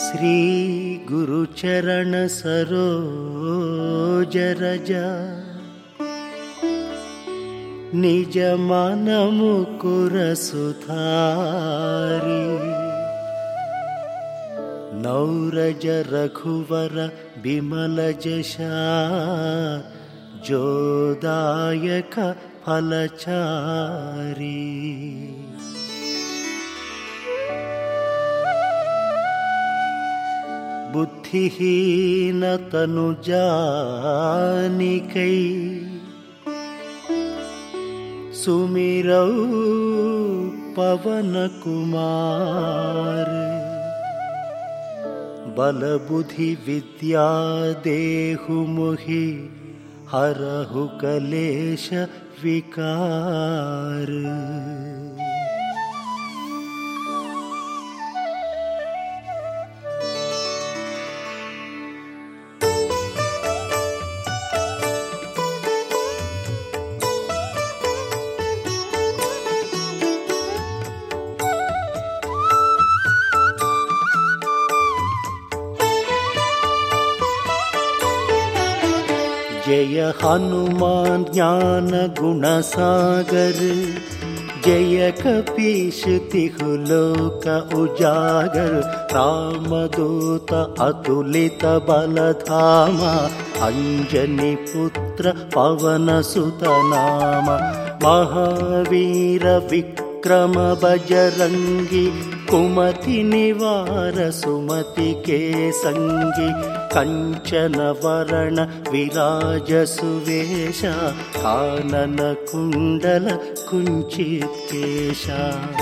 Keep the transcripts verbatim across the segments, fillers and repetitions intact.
श्री गुरुचरण सरोज रज निज मन मुकुर सुधारी नौरज रघुवर बिमल जशा जोदायक फलचारी बुद्धिहीन तनु जानिकै सुमिरौ पवन कुमार बल बुद्धि विद्या देहु मोहि हरहु कलेश विकार। जय हनुमान ज्ञान गुण सागर जय कपीश तिहु लोक उजागर रामदूत अतुलित बल धामा अंजनी पुत्र पवन सुत नाम महावीर विक्रम बजरंगी कुमति निवार सुमति के संगी कंचन वरण विराज सुवेशा कानन कुंडल कुंचित केशा।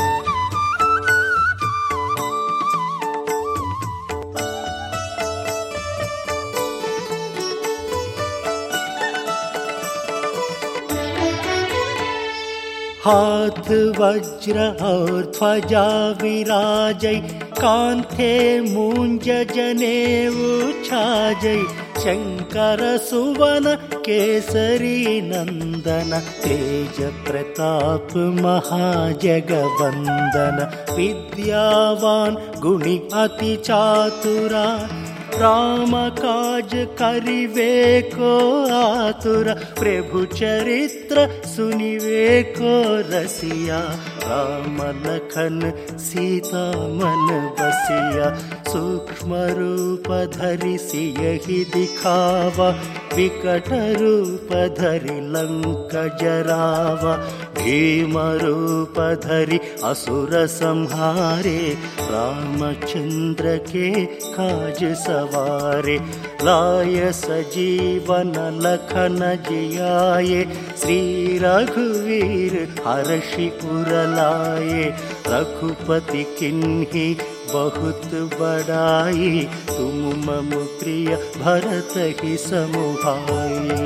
हाथ वज्र और ध्वजा विराजै कांधे मूंज जनेऊ छाजै शंकर सुवन केसरी नंदन तेज प्रताप महाजगवंदन विद्यावान गुणी अति चातुरा राम काज करिवे को आतुर प्रभु चरित्र सुनिवे को रसिया राम लखन सीता मन बसिया सूक्ष्म रूप धरि सियहि दिखावा विकट रूप धरि लंक जरावा भीम रूप धरि असुर संहारे रामचंद्र के काज सवारे लाय सजीवन लखन जियाए श्री रघुवीर हर्षि उर लाए रघुपति किन्हि बहुत बड़ाई तुम मम प्रिय भरत ही समुभाई।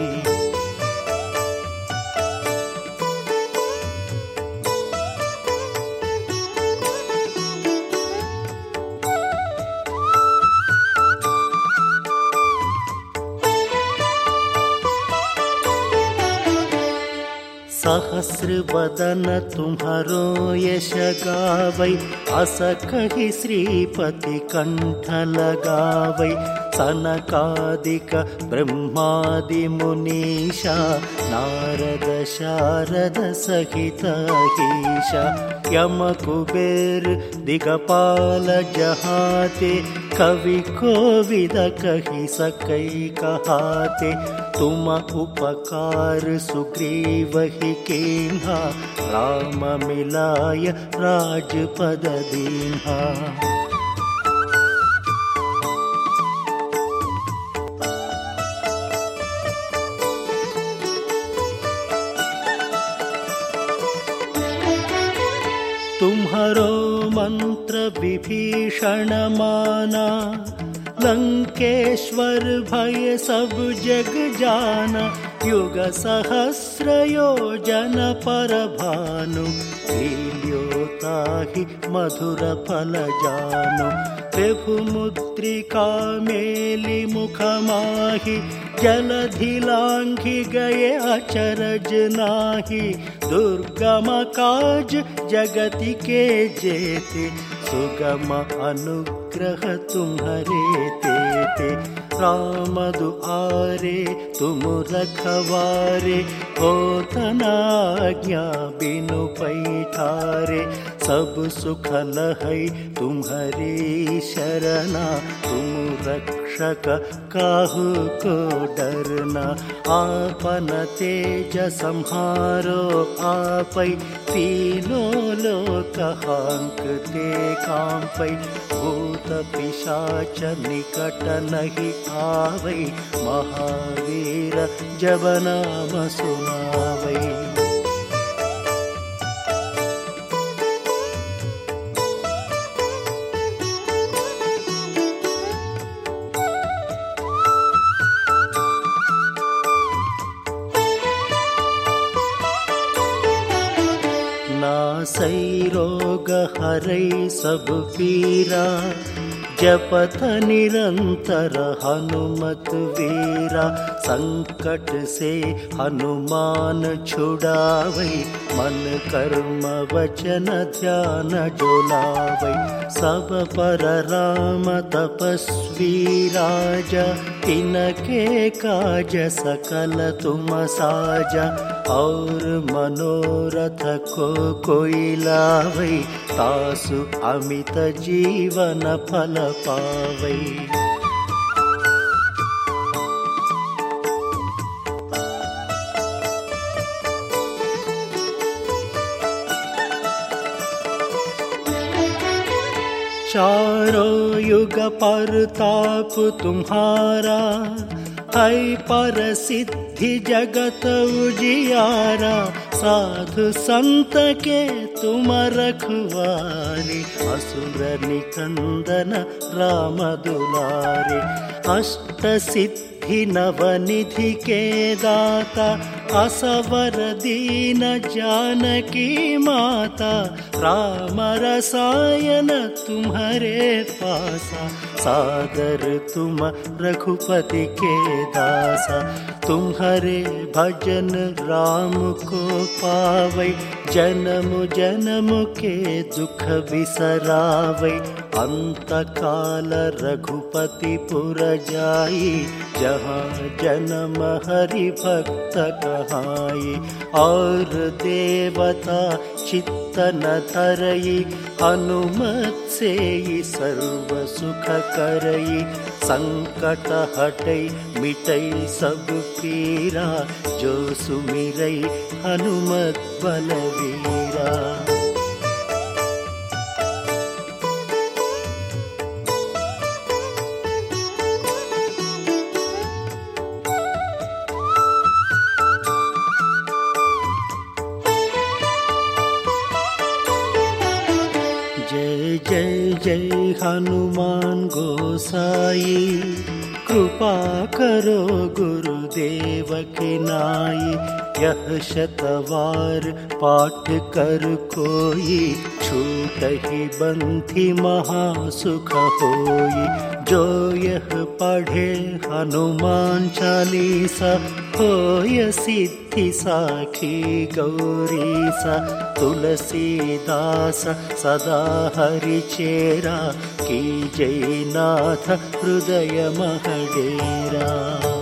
सहस्र बदन तुम्हारो यश गावै अस कहि श्रीपति कंठ लगावै सनकादिक ब्रह्मादि मुनीषा नारद शारद सहित ईशा यम कुबेर दिगपाल जहाते कवि कोविद कहि सकै कहाते तुम उपकार सुग्रीव ही कीन्हा राम मिलाय राजपद दीन्हा। तुम्हारो मंत्र विभीषण माना लंकेश्वर भय सब जग जाना युग सहस्र योजन पर भानु लील्योताहि मधुर फल जानु प्रभु मुद्रिका मेलि मुख माहि जलधि लांघि गए अचरज नाही दुर्गम काज जगति के जेते सुगम अनुग्रह तुम्हारे तेते। राम दुआरे तुम रखवारे, हो तनाज्ञा बिनु पैठारे। सब सुख लहै तुम्हारी शरणा, तुम रक्षक काहू को डरना। आपन तेज संहारो आपै, तीनों लोक हांकते कांपै। भूत पिशाच निकट नहीं आवै, महावीर जब नाम सुनावै। नासै रोग हरै सब पीरा, जपत निरंतर हनुमत वीरा। संकट से हनुमान छुड़ावै, मन कर्म वचन ध्यान जोलावै। सब पर राम तपस्वी राजा, तिनके काज सकल तुम साजा। और मनोरथ को कोई लावै, तासु अमित जीवन फल पावै। चारों युग परताप तुम्हारा, है पर सिद्धि जगत उजियारा। साधु संत के तुम रखवारे, असुर निकंदन राम दुलारे। अष्ट सिद्धि नवनिधि के दाता, असवर दीन जानकी माता। राम रसायन तुम्हारे पासा, सादर तुम रघुपति के दासा। तुम्हारे भजन राम को पावै, जन्म जन्म के दुख बिसरावै। अंत काल रघुपति पुर जाई, जहाँ जन्म हरि भक्त कहाई। और देवता चित्त न धरई, हनुमत से सर्व सुख करई। संकट हटई मिटई सब पीरा, जो सुमिरई हनुमत बलवीरा। जय जय जय हनुमान गोसाई, कृपा करो गुरुदेव के नाई। यह शतवार पाठ कर कोई, छूटहि बंधि महासुख होई। जो यह पढ़े हनुमान चालीसा, होय सिद्धि साखी गौरीसा। तुलसीदास सदा हरि चेरा, की जय नाथ हृदय मह डेरा।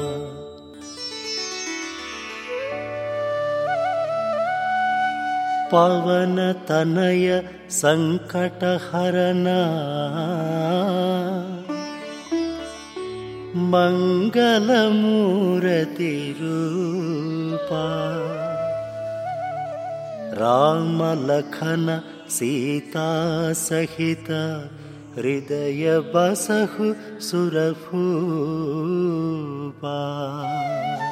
पवन तनय संकट हरना, मंगल मूर्ति रूपा। राम लखन सीता सहित, हृदय बसहु सुरभूपा।